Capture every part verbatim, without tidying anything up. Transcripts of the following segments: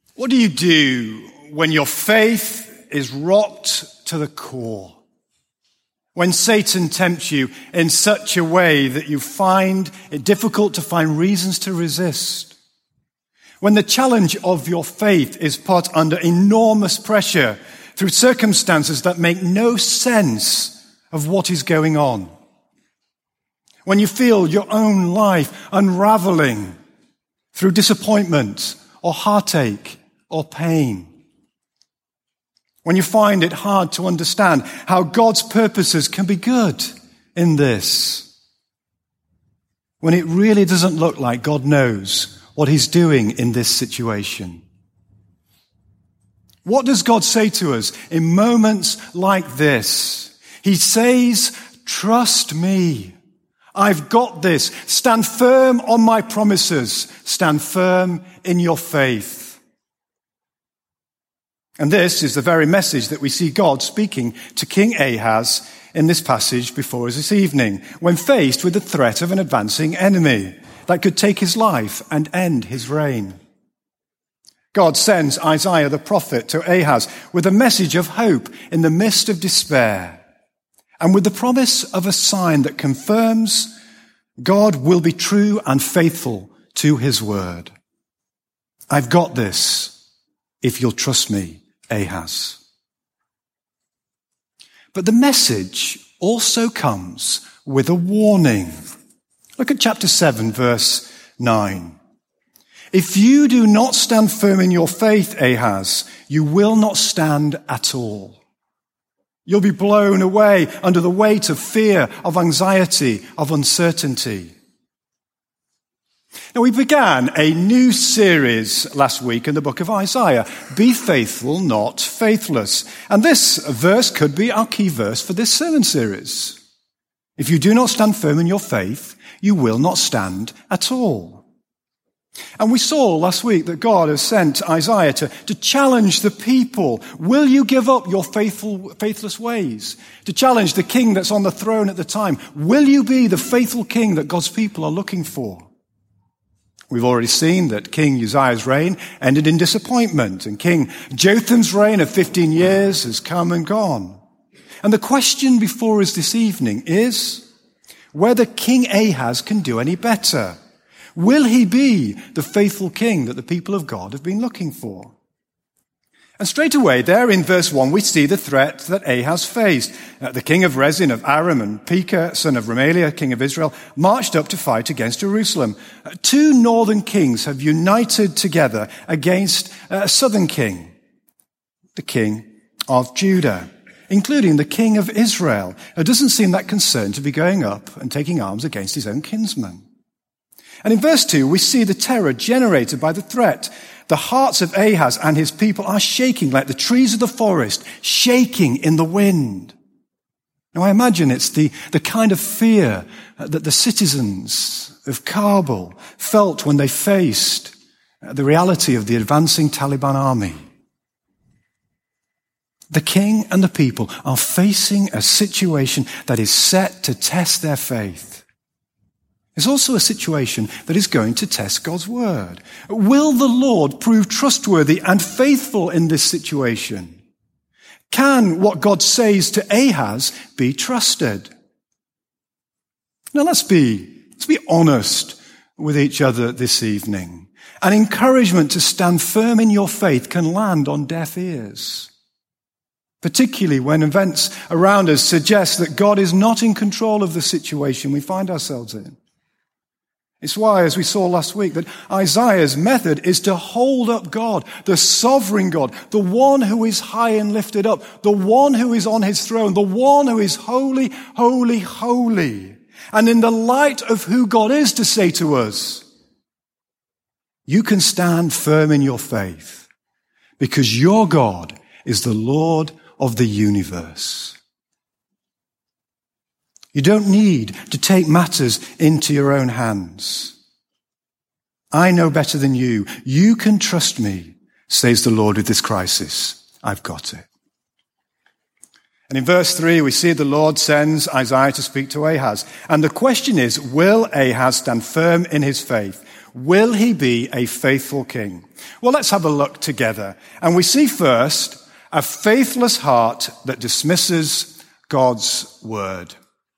What do you do when your faith is rocked to the core? When Satan tempts you in such a way that you find it difficult to find reasons to resist? When the challenge of your faith is put under enormous pressure through circumstances that make no sense of what is going on? When you feel your own life unraveling through disappointment or heartache or pain? When you find it hard to understand how God's purposes can be good in this? When it really doesn't look like God knows what he's doing in this situation? What does God say to us in moments like this? He says, trust me. I've got this. Stand firm on my promises. Stand firm in your faith. And this is the very message that we see God speaking to King Ahaz in this passage before us this evening, when faced with the threat of an advancing enemy that could take his life and end his reign. God sends Isaiah the prophet to Ahaz with a message of hope in the midst of despair, and with the promise of a sign that confirms God will be true and faithful to his word. I've got this if you'll trust me, Ahaz. But the message also comes with a warning. Look at chapter seven, verse nine. If you do not stand firm in your faith, Ahaz, you will not stand at all. You'll be blown away under the weight of fear, of anxiety, of uncertainty. Now, we began a new series last week in the book of Isaiah, Be Faithful, Not Faithless. And this verse could be our key verse for this sermon series. If you do not stand firm in your faith, you will not stand at all. And we saw last week that God has sent Isaiah to, to challenge the people. Will you give up your faithful, faithless ways? To challenge the king that's on the throne at the time. Will you be the faithful king that God's people are looking for? We've already seen that King Uzziah's reign ended in disappointment, and King Jotham's reign of fifteen years has come and gone. And the question before us this evening is whether King Ahaz can do any better. Will he be the faithful king that the people of God have been looking for? And straight away there in verse one, we see the threat that Ahaz faced. Uh, the king of Rezin of Aram and Pekah, son of Remaliah, king of Israel, marched up to fight against Jerusalem. Uh, two northern kings have united together against uh, a southern king, the king of Judah, including the king of Israel, who doesn't seem that concerned to be going up and taking arms against his own kinsman. And in verse two, we see the terror generated by the threat. The hearts of Ahaz and his people are shaking like the trees of the forest, shaking in the wind. Now, I imagine it's the, the kind of fear that the citizens of Kabul felt when they faced the reality of the advancing Taliban army. The king and the people are facing a situation that is set to test their faith. It's also a situation that is going to test God's word. Will the Lord prove trustworthy and faithful in this situation? Can what God says to Ahaz be trusted? Now let's be, let's be honest with each other this evening. An encouragement to stand firm in your faith can land on deaf ears, particularly when events around us suggest that God is not in control of the situation we find ourselves in. It's why, as we saw last week, that Isaiah's method is to hold up God, the sovereign God, the one who is high and lifted up, the one who is on his throne, the one who is holy, holy, holy. And in the light of who God is, to say to us, you can stand firm in your faith because your God is the Lord of the universe. You don't need to take matters into your own hands. I know better than you. You can trust me, says the Lord with this crisis. I've got it. And in verse three, we see the Lord sends Isaiah to speak to Ahaz. And the question is, will Ahaz stand firm in his faith? Will he be a faithful king? Well, let's have a look together. And we see first a faithless heart that dismisses God's word.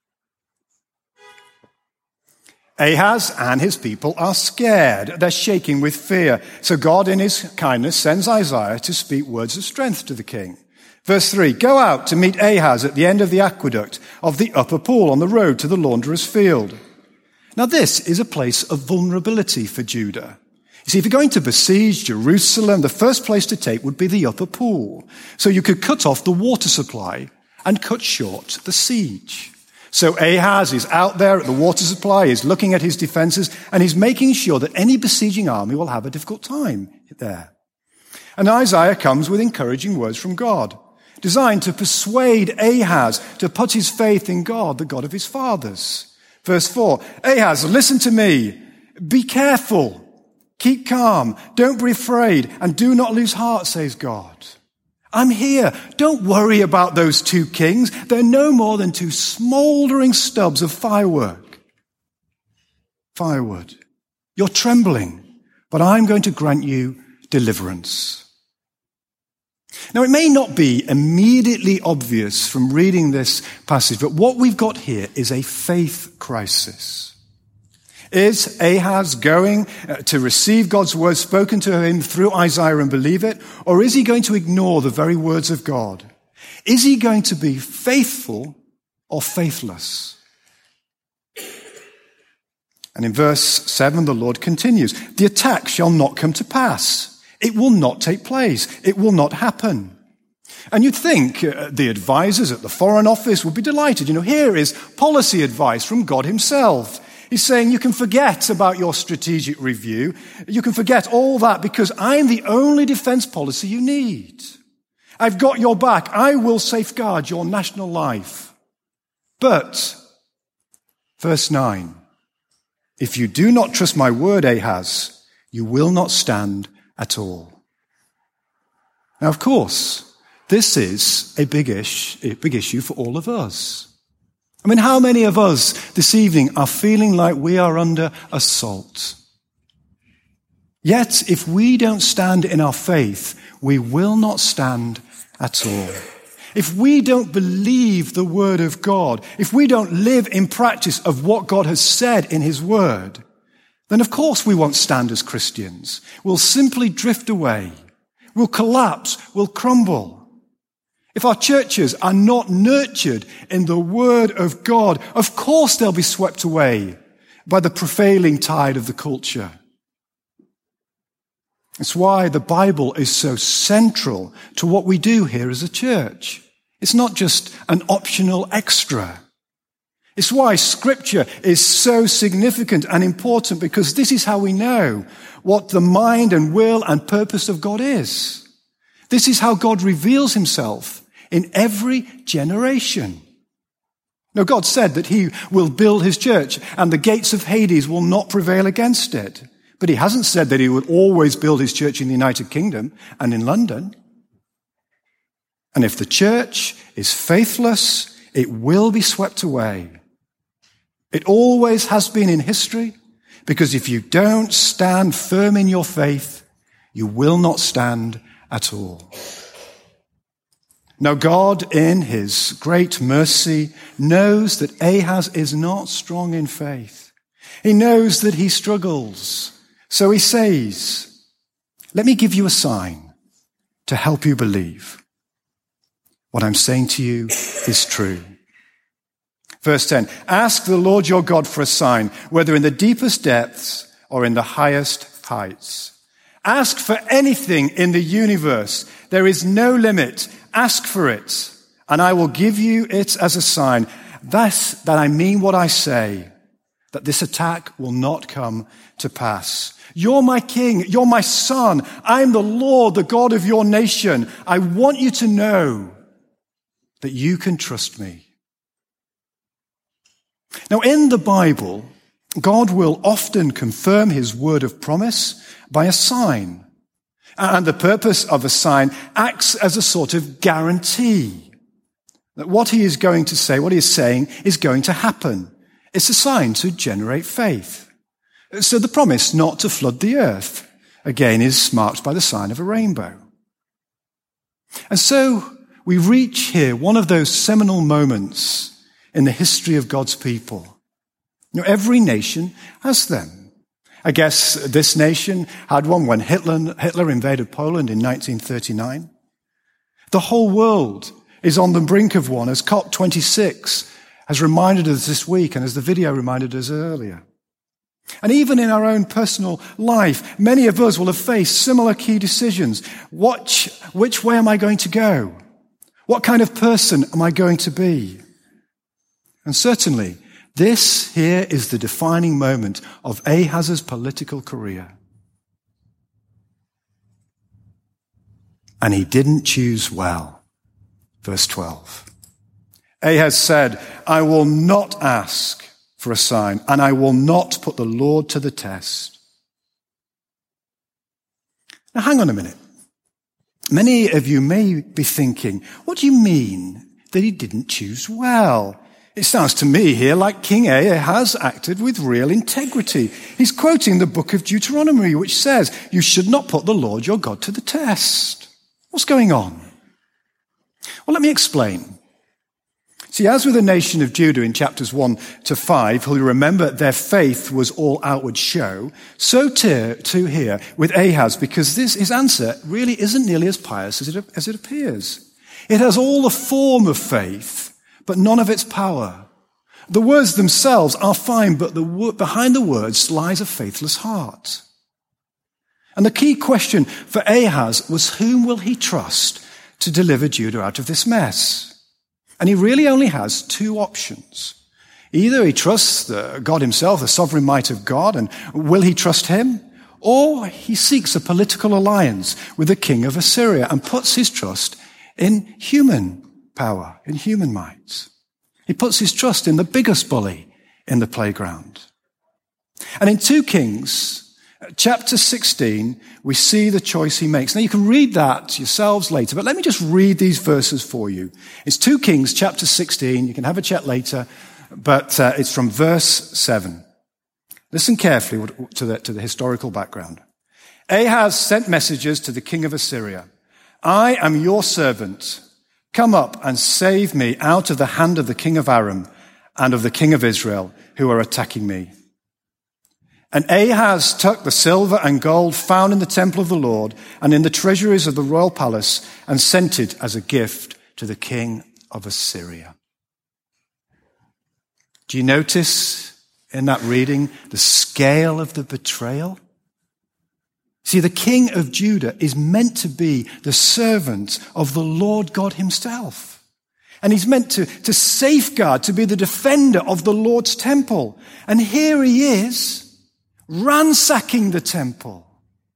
Ahaz and his people are scared. They're shaking with fear. So God, in his kindness, sends Isaiah to speak words of strength to the king. Verse three, go out to meet Ahaz at the end of the aqueduct of the upper pool on the road to the launderer's field. Now this is a place of vulnerability for Judah. You see, if you're going to besiege Jerusalem, the first place to take would be the upper pool. So you could cut off the water supply and cut short the siege. So Ahaz is out there at the water supply, he's looking at his defenses, and he's making sure that any besieging army will have a difficult time there. And Isaiah comes with encouraging words from God, designed to persuade Ahaz to put his faith in God, the God of his fathers. Verse four, Ahaz, listen to me. Be careful. Keep calm. Don't be afraid. And do not lose heart, says God. I'm here. Don't worry about those two kings. They're no more than two smoldering stubs of firework. Firewood. You're trembling, but I'm going to grant you deliverance. Now, it may not be immediately obvious from reading this passage, but what we've got here is a faith crisis. Is Ahaz going to receive God's word spoken to him through Isaiah and believe it? Or is he going to ignore the very words of God? Is he going to be faithful or faithless? And in verse seven, the Lord continues, the attack shall not come to pass. It will not take place. It will not happen. And you'd think uh, the advisors at the Foreign Office would be delighted. You know, here is policy advice from God himself. He's saying you can forget about your strategic review. You can forget all that because I'm the only defense policy you need. I've got your back. I will safeguard your national life. But, verse nine, if you do not trust my word, Ahaz, you will not stand at all. Now, of course, this is a big, ish, a big issue for all of us. I mean, how many of us this evening are feeling like we are under assault? Yet, if we don't stand in our faith, we will not stand at all. If we don't believe the word of God, if we don't live in practice of what God has said in his word, then of course we won't stand as Christians. We'll simply drift away. We'll collapse. We'll crumble. If our churches are not nurtured in the word of God, of course they'll be swept away by the prevailing tide of the culture. It's why the Bible is so central to what we do here as a church. It's not just an optional extra. It's why Scripture is so significant and important, because this is how we know what the mind and will and purpose of God is. This is how God reveals himself in every generation. Now, God said that he will build his church and the gates of Hades will not prevail against it. But he hasn't said that he will always build his church in the United Kingdom and in London. And if the church is faithless, it will be swept away. It always has been in history, because if you don't stand firm in your faith, you will not stand at all. Now, God, in his great mercy, knows that Ahaz is not strong in faith. He knows that he struggles. So he says, let me give you a sign to help you believe. What I'm saying to you is true. Verse ten, ask the Lord your God for a sign, whether in the deepest depths or in the highest heights. Ask for anything in the universe. There is no limit. Ask for it, and I will give you it as a sign. Thus, that I mean what I say, that this attack will not come to pass. You're my king. You're my son. I'm the Lord, the God of your nation. I want you to know that you can trust me. Now, in the Bible, God will often confirm his word of promise by a sign. And the purpose of a sign acts as a sort of guarantee that what he is going to say, what he is saying, is going to happen. It's a sign to generate faith. So the promise not to flood the earth, again, is marked by the sign of a rainbow. And so we reach here one of those seminal moments in the history of God's people. You know, every nation has them. I guess this nation had one when Hitler, Hitler invaded Poland in nineteen thirty-nine. The whole world is on the brink of one, as COP twenty-six has reminded us this week and as the video reminded us earlier. And even in our own personal life, many of us will have faced similar key decisions. Which, which way am I going to go? What kind of person am I going to be? And certainly, this here is the defining moment of Ahaz's political career. And he didn't choose well. Verse twelve. Ahaz said, I will not ask for a sign, and I will not put the Lord to the test. Now hang on a minute. Many of you may be thinking, what do you mean that he didn't choose well? It sounds to me here like King Ahaz acted with real integrity. He's quoting the book of Deuteronomy, which says, you should not put the Lord your God to the test. What's going on? Well, let me explain. See, as with the nation of Judah in chapters one to five, who remember their faith was all outward show, so too here with Ahaz, because this, his answer really isn't nearly as pious as it, as it appears. It has all the form of faith, but none of its power. The words themselves are fine, but the, behind the words lies a faithless heart. And the key question for Ahaz was, whom will he trust to deliver Judah out of this mess? And he really only has two options. Either he trusts the God himself, the sovereign might of God, and will he trust him? Or he seeks a political alliance with the king of Assyria and puts his trust in human power, in human might. He puts his trust in the biggest bully in the playground. And in two Kings, chapter sixteen, we see the choice he makes. Now you can read that yourselves later, but let me just read these verses for you. It's two Kings, chapter sixteen. You can have a chat later, but uh, it's from verse seven. Listen carefully to the, to the historical background. Ahaz sent messengers to the king of Assyria. I am your servant. Come up and save me out of the hand of the king of Aram and of the king of Israel who are attacking me. And Ahaz took the silver and gold found in the temple of the Lord and in the treasuries of the royal palace and sent it as a gift to the king of Assyria. Do you notice in that reading the scale of the betrayal? See, the king of Judah is meant to be the servant of the Lord God himself. And he's meant to, to safeguard, to be the defender of the Lord's temple. And here he is, ransacking the temple,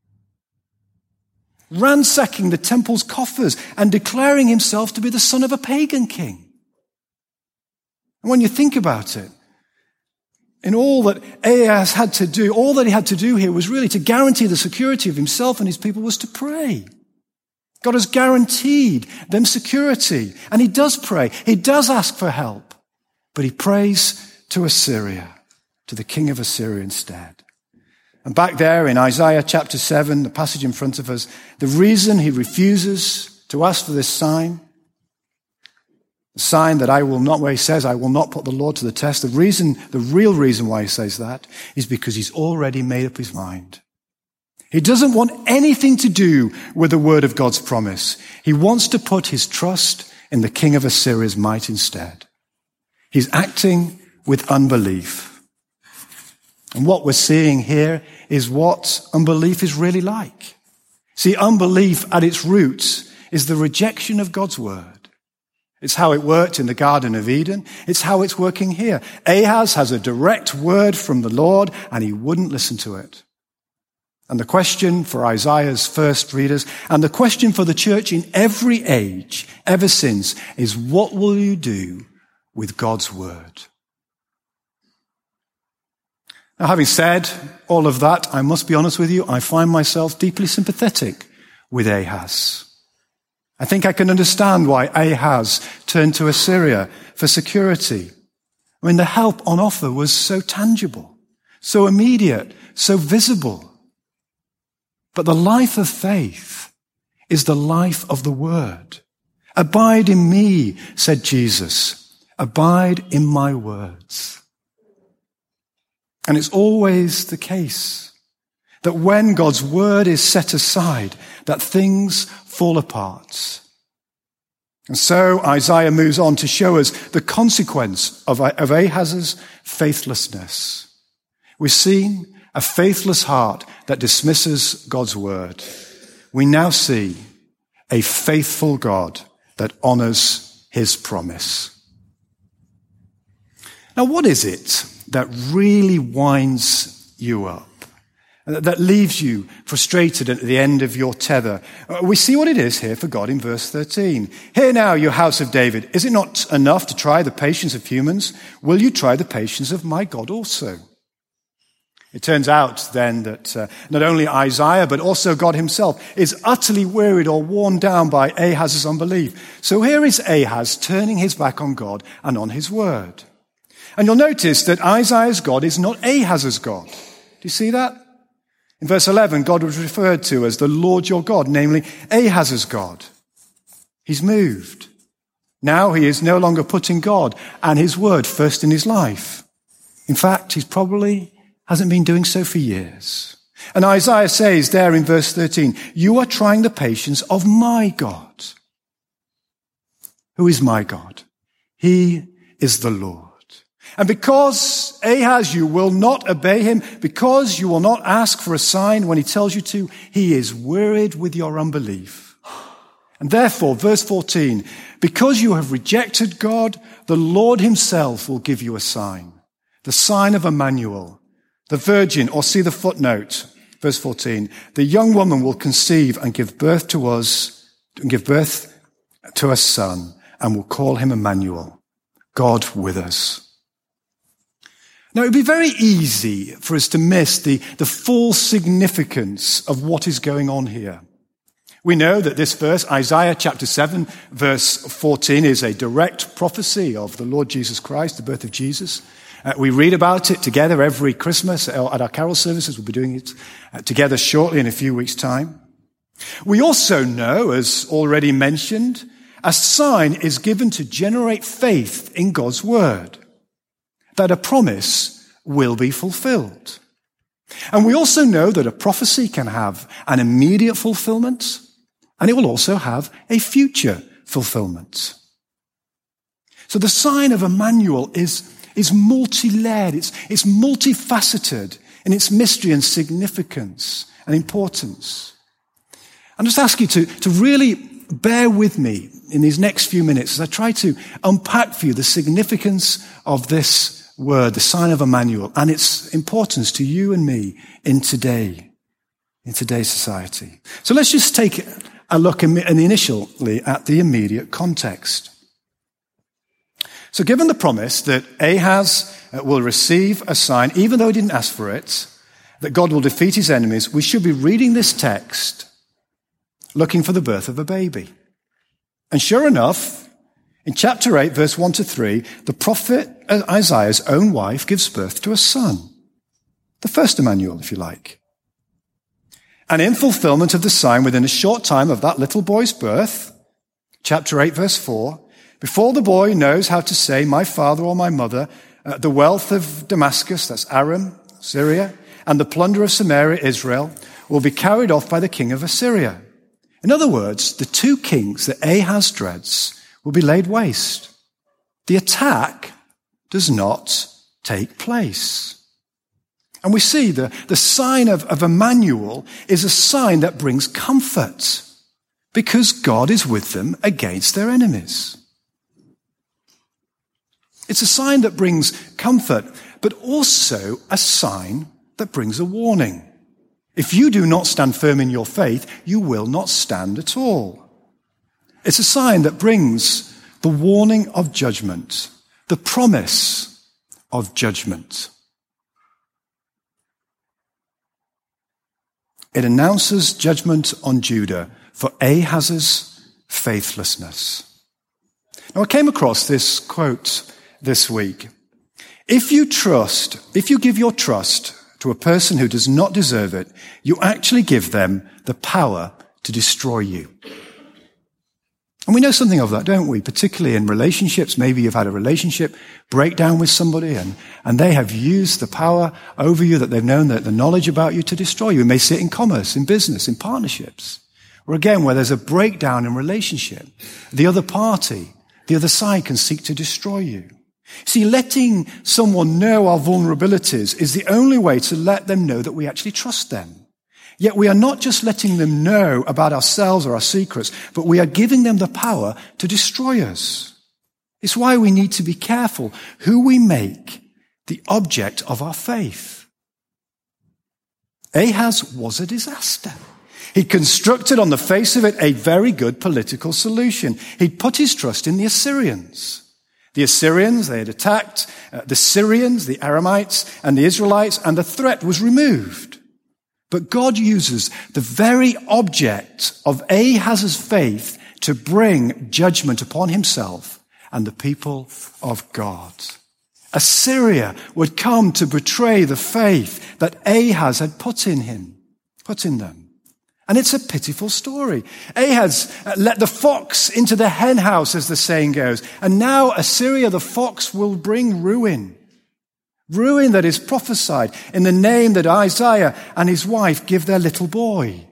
ransacking the temple's coffers and declaring himself to be the son of a pagan king. And when you think about it, in all that Ahaz had to do, all that he had to do here was really to guarantee the security of himself and his people was to pray. God has guaranteed them security, and he does pray. He does ask for help, but he prays to Assyria, to the king of Assyria instead. And back there in Isaiah chapter seven, the passage in front of us, the reason he refuses to ask for this sign, the sign that I will not, where he says, I will not put the Lord to the test, the reason, the real reason why he says that is because he's already made up his mind. He doesn't want anything to do with the word of God's promise. He wants to put his trust in the king of Assyria's might instead. He's acting with unbelief. And what we're seeing here is what unbelief is really like. See, unbelief at its roots is the rejection of God's word. It's how it worked in the Garden of Eden. It's how it's working here. Ahaz has a direct word from the Lord, and he wouldn't listen to it. And the question for Isaiah's first readers, and the question for the church in every age ever since, is what will you do with God's word? Now, having said all of that, I must be honest with you, I find myself deeply sympathetic with Ahaz. I think I can understand why Ahaz turned to Assyria for security. I mean, the help on offer was so tangible, so immediate, so visible. But the life of faith is the life of the Word. Abide in me, said Jesus. Abide in my words. And it's always the case that when God's Word is set aside, that things fall apart. And so Isaiah moves on to show us the consequence of, of Ahaz's faithlessness. We've seen a faithless heart that dismisses God's word. We now see a faithful God that honors his promise. Now, what is it that really winds you up? That leaves you frustrated at the end of your tether? We see what it is here for God in verse thirteen. Hear now, you house of David, is it not enough to try the patience of humans? Will you try the patience of my God also? It turns out then that uh, not only Isaiah, but also God himself is utterly wearied or worn down by Ahaz's unbelief. So here is Ahaz turning his back on God and on his word. And you'll notice that Isaiah's God is not Ahaz's God. Do you see that? In verse eleven, God was referred to as the Lord your God, namely Ahaz's God. He's moved. Now he is no longer putting God and his word first in his life. In fact, he's probably hasn't been doing so for years. And Isaiah says there in verse thirteen, you are trying the patience of my God. Who is my God? He is the Lord. And because, Ahaz, you will not obey him, because you will not ask for a sign when he tells you to, he is wearied with your unbelief. And therefore, verse fourteen, because you have rejected God, the Lord himself will give you a sign, the sign of Emmanuel. The virgin, or see the footnote, verse fourteen, the young woman will conceive and give birth to us, and give birth to a son, and will call him Emmanuel, God with us. Now, it would be very easy for us to miss the, the full significance of what is going on here. We know that this verse, Isaiah chapter seven, verse fourteen, is a direct prophecy of the Lord Jesus Christ, the birth of Jesus. Uh, we read about it together every Christmas at our carol services. We'll be doing it uh, together shortly in a few weeks' time. We also know, as already mentioned, a sign is given to generate faith in God's word, that a promise will be fulfilled. And we also know that a prophecy can have an immediate fulfillment, and it will also have a future fulfillment. So the sign of Emmanuel is, is multi-layered, it's, it's multifaceted in its mystery and significance and importance. I'll just ask you to, to really bear with me in these next few minutes as I try to unpack for you the significance of this word, the sign of Emmanuel, and its importance to you and me in today, in today's society. So let's just take a look initially at the immediate context. So given the promise that Ahaz will receive a sign, even though he didn't ask for it, that God will defeat his enemies, we should be reading this text looking for the birth of a baby. And sure enough, in chapter eight, verse one to three, the prophet Isaiah's own wife gives birth to a son. The first Emmanuel, if you like. And in fulfillment of the sign within a short time of that little boy's birth, chapter eight, verse four, before the boy knows how to say, my father or my mother, uh, the wealth of Damascus, that's Aram, Syria, and the plunder of Samaria, Israel, will be carried off by the king of Assyria. In other words, the two kings that Ahaz dreads will be laid waste. The attack does not take place. And we see the, the sign of, of Emmanuel is a sign that brings comfort because God is with them against their enemies. It's a sign that brings comfort, but also a sign that brings a warning. If you do not stand firm in your faith, you will not stand at all. It's a sign that brings the warning of judgment, the promise of judgment. It announces judgment on Judah for Ahaz's faithlessness. Now, I came across this quote this week. If you trust, if you give your trust to a person who does not deserve it, you actually give them the power to destroy you. And we know something of that, don't we? Particularly in relationships. Maybe you've had a relationship breakdown with somebody and, and they have used the power over you that they've known, that the knowledge about you to destroy you. We may see it in commerce, in business, in partnerships. Or again, where there's a breakdown in relationship. The other party, the other side can seek to destroy you. See, letting someone know our vulnerabilities is the only way to let them know that we actually trust them. Yet we are not just letting them know about ourselves or our secrets, but we are giving them the power to destroy us. It's why we need to be careful who we make the object of our faith. Ahaz was a disaster. He'd constructed on the face of it a very good political solution. He'd put his trust in the Assyrians. The Assyrians, they had attacked uh, the Syrians, the Aramites, and the Israelites, and the threat was removed. But God uses the very object of Ahaz's faith to bring judgment upon himself and the people of God. Assyria would come to betray the faith that Ahaz had put in him, put in them. And it's a pitiful story. Ahaz let the fox into the hen house, as the saying goes. And now Assyria, the fox, will bring ruin. Ruin that is prophesied in the name that Isaiah and his wife give their little boy.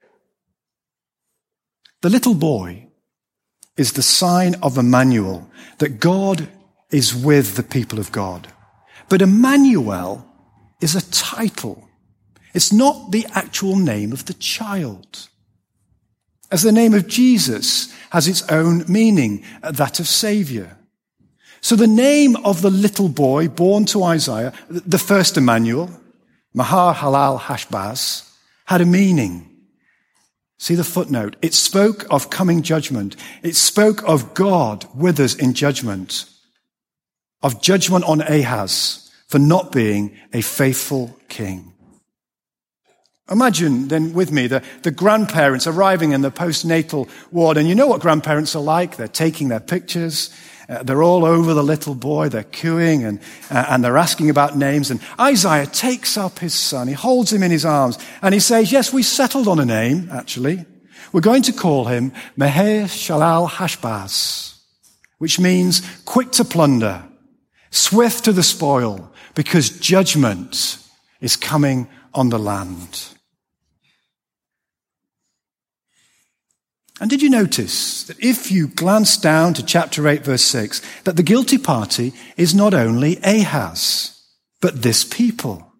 The little boy is the sign of Emmanuel, that God is with the people of God. But Emmanuel is a title. It's not the actual name of the child. As the name of Jesus has its own meaning, that of Savior. So the name of the little boy born to Isaiah, the first Emmanuel, Maher-Shalal-Hash-Baz, had a meaning. See the footnote. It spoke of coming judgment. It spoke of God with us in judgment. Of judgment on Ahaz for not being a faithful king. Imagine then with me the, the grandparents arriving in the postnatal ward. And you know what grandparents are like. They're taking their pictures. Uh, they're all over the little boy. They're cooing and, uh, and they're asking about names. And Isaiah takes up his son. He holds him in his arms and he says, yes, we settled on a name, actually. We're going to call him Maher-Shalal-Hash-Baz, which means quick to plunder, swift to the spoil, because judgment is coming on the land. And did you notice that if you glance down to chapter eight, verse six, that the guilty party is not only Ahaz, but this people?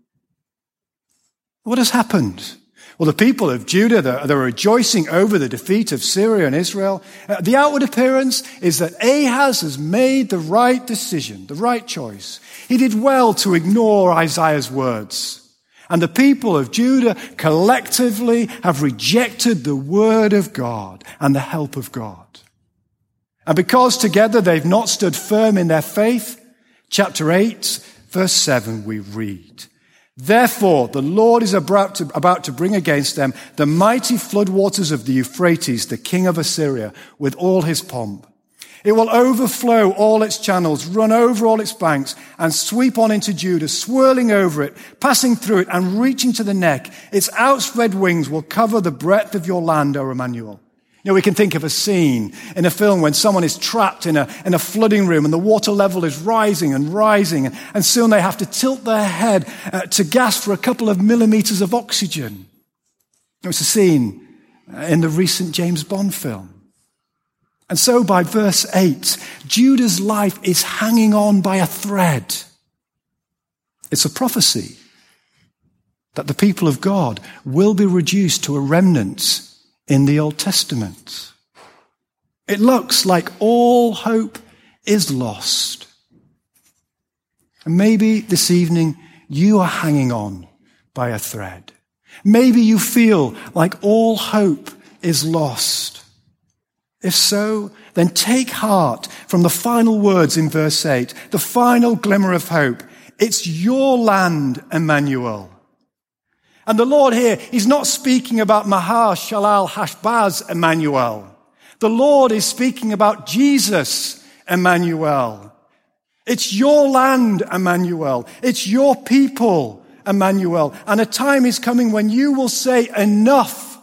What has happened? Well, the people of Judah, they're, they're rejoicing over the defeat of Syria and Israel. Uh, the outward appearance is that Ahaz has made the right decision, the right choice. He did well to ignore Isaiah's words. And the people of Judah collectively have rejected the word of God and the help of God. And because together they've not stood firm in their faith, chapter eight, verse seven, we read, therefore the Lord is about to, about to bring against them the mighty floodwaters of the Euphrates, the king of Assyria, with all his pomp. It will overflow all its channels, run over all its banks, and sweep on into Judah, swirling over it, passing through it, and reaching to the neck. Its outspread wings will cover the breadth of your land, O Emmanuel. You know, we can think of a scene in a film when someone is trapped in a, in a flooding room and the water level is rising and rising, and, and soon they have to tilt their head uh, to gasp for a couple of millimeters of oxygen. It was a scene in the recent James Bond film. And so by verse eight, Judah's life is hanging on by a thread. It's a prophecy that the people of God will be reduced to a remnant in the Old Testament. It looks like all hope is lost. And maybe this evening you are hanging on by a thread. Maybe you feel like all hope is lost. If so, then take heart from the final words in verse eight, the final glimmer of hope. It's your land, Emmanuel. And the Lord here, he's not speaking about Maher-Shalal-Hash-Baz, Emmanuel. The Lord is speaking about Jesus, Emmanuel. It's your land, Emmanuel. It's your people, Emmanuel. And a time is coming when you will say, enough.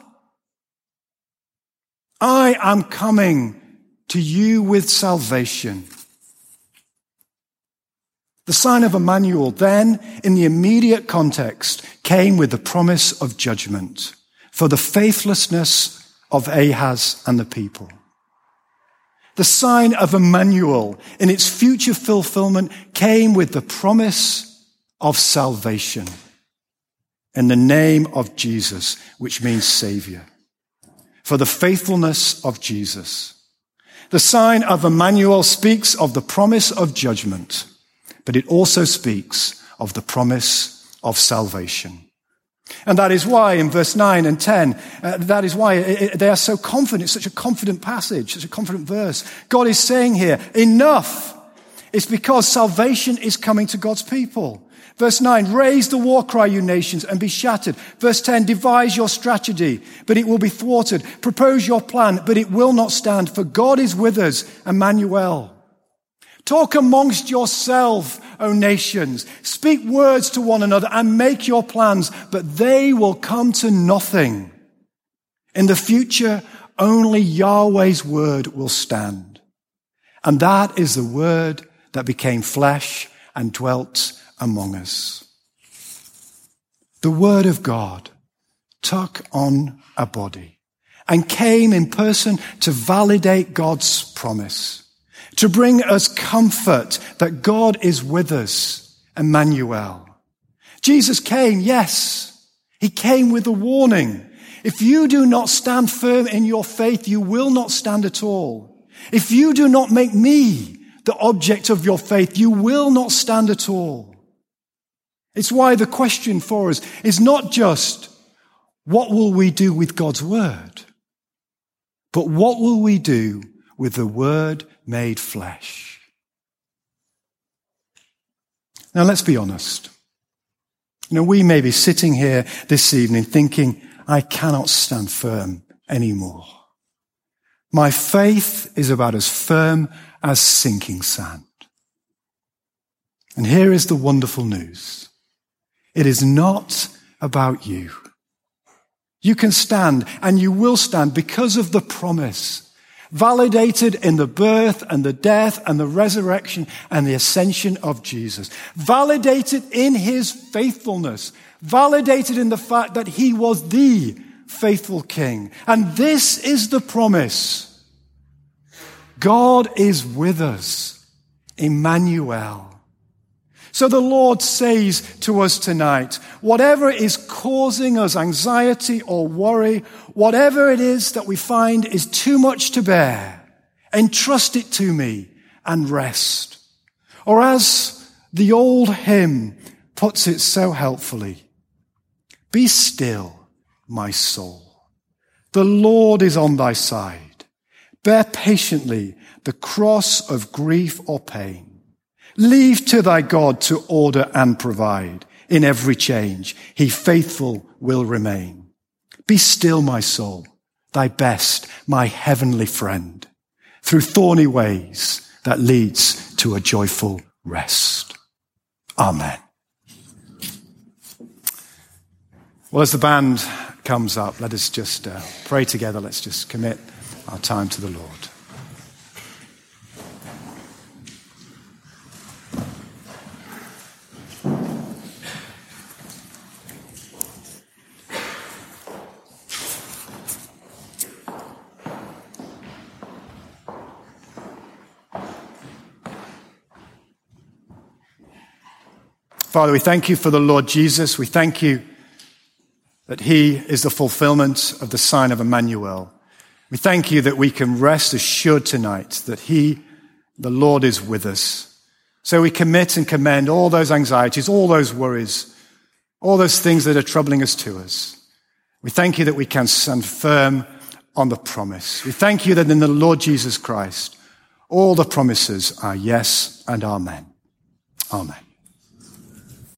I am coming to you with salvation. The sign of Emmanuel then, in the immediate context, came with the promise of judgment for the faithlessness of Ahaz and the people. The sign of Emmanuel, in its future fulfillment, came with the promise of salvation in the name of Jesus, which means Savior, for the faithfulness of Jesus. The sign of Emmanuel speaks of the promise of judgment, but it also speaks of the promise of salvation. And that is why in verse nine and ten, uh, that is why it, it, they are so confident. It's such a confident passage, such a confident verse. God is saying here, enough. It's because salvation is coming to God's people. Verse nine, raise the war cry, you nations, and be shattered. Verse ten, devise your strategy, but it will be thwarted. Propose your plan, but it will not stand, for God is with us, Emmanuel. Talk amongst yourself, O nations. Speak words to one another and make your plans, but they will come to nothing. In the future, only Yahweh's word will stand. And that is the word that became flesh and dwelt among us. The word of God took on a body and came in person to validate God's promise, to bring us comfort that God is with us, Emmanuel. Jesus came, yes, he came with a warning. If you do not stand firm in your faith, you will not stand at all. If you do not make me the object of your faith, you will not stand at all. It's why the question for us is not just, what will we do with God's word? But what will we do with the word made flesh? Now let's be honest. You know, we may be sitting here this evening thinking, I cannot stand firm anymore. My faith is about as firm as sinking sand. And here is the wonderful news. It is not about you. You can stand, and you will stand because of the promise, validated in the birth and the death and the resurrection and the ascension of Jesus. Validated in his faithfulness. Validated in the fact that he was the faithful king. And this is the promise. God is with us. Emmanuel. So the Lord says to us tonight, whatever is causing us anxiety or worry, whatever it is that we find is too much to bear, entrust it to me and rest. Or as the old hymn puts it so helpfully, be still, my soul. The Lord is on thy side. Bear patiently the cross of grief or pain. Leave to thy God to order and provide. In every change, he faithful will remain. Be still, my soul, thy best, my heavenly friend, through thorny ways that leads to a joyful rest. Amen. Well, as the band comes up, let us just uh, pray together. Let's just commit our time to the Lord. Father, we thank you for the Lord Jesus. We thank you that he is the fulfillment of the sign of Emmanuel. We thank you that we can rest assured tonight that he, the Lord, is with us. So we commit and commend all those anxieties, all those worries, all those things that are troubling us to us. We thank you that we can stand firm on the promise. We thank you that in the Lord Jesus Christ, all the promises are yes and amen. Amen.